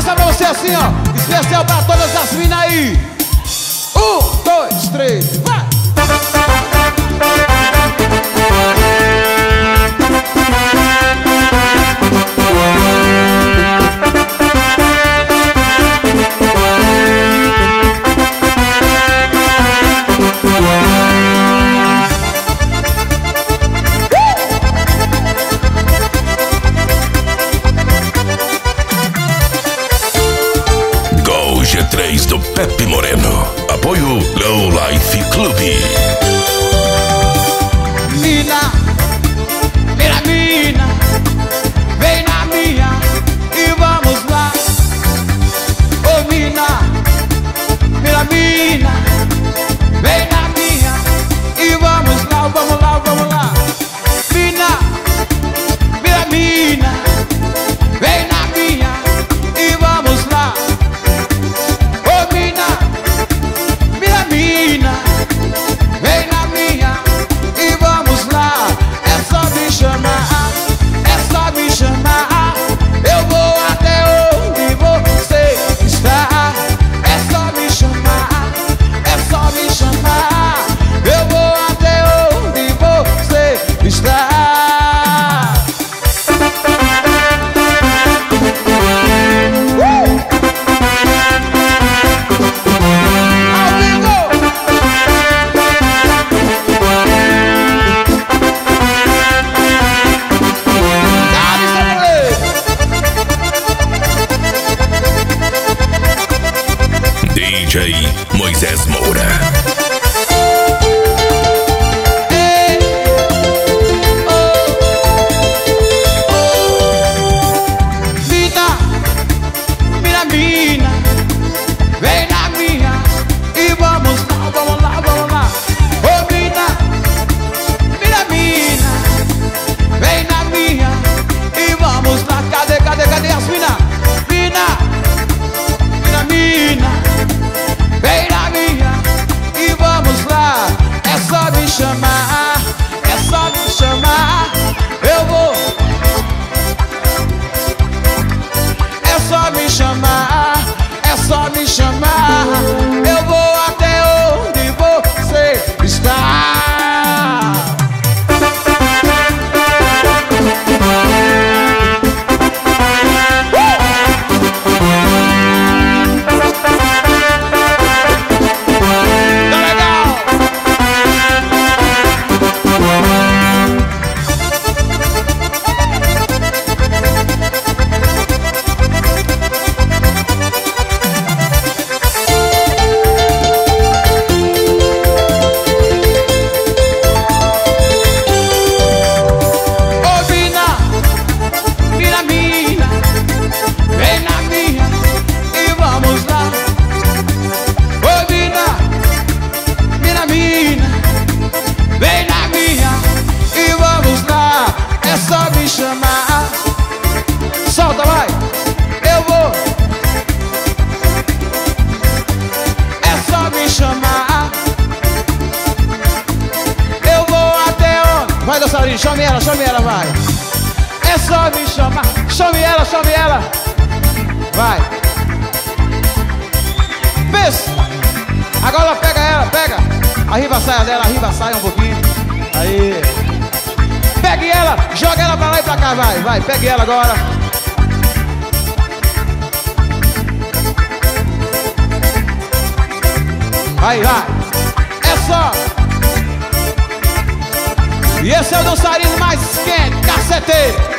Essa pra você assim, ó. Especial pra todas as minas aí. 1, 2, 3, vai! G3 do Pepe Moreno. Apoio Low Life Clube. Mina, mira mina, vem na minha e vamos lá. Ô mina, mira mina, vem na minha e vamos lá, vamos lá, vamos lá. Mina, mira mina, vem na minha e vamos lá. Vem na minha e vamos lá. É só me chamar, é só me chamar. Eu vou até onde você está. É só me chamar, é só me chamar. Eu vou até onde você está. DJ Moisés Moura. Mina, mina, vem na minha e vamos lá, vamos lá, vamos lá. Ô mina, mina, vem na minha e vamos lá. Cadê as mina? Mina, vem na minha e vamos lá. É só me chamar, é só me chamar. Eu vou. É só me chamar, é só me chamar. Eu vou até onde você está. Chamar, solta, vai, eu vou. É só me chamar, eu vou até onde. Vai, dançarina, chame ela, vai. É só me chamar, chame ela. Vai. Pensa. Agora pega. Arriba a saia dela, sai um pouquinho. Aí. Pegue ela, joga ela pra lá e pra cá, vai, pegue ela agora. Vai, é só. E esse é o dançarino mais quente, caceteiro.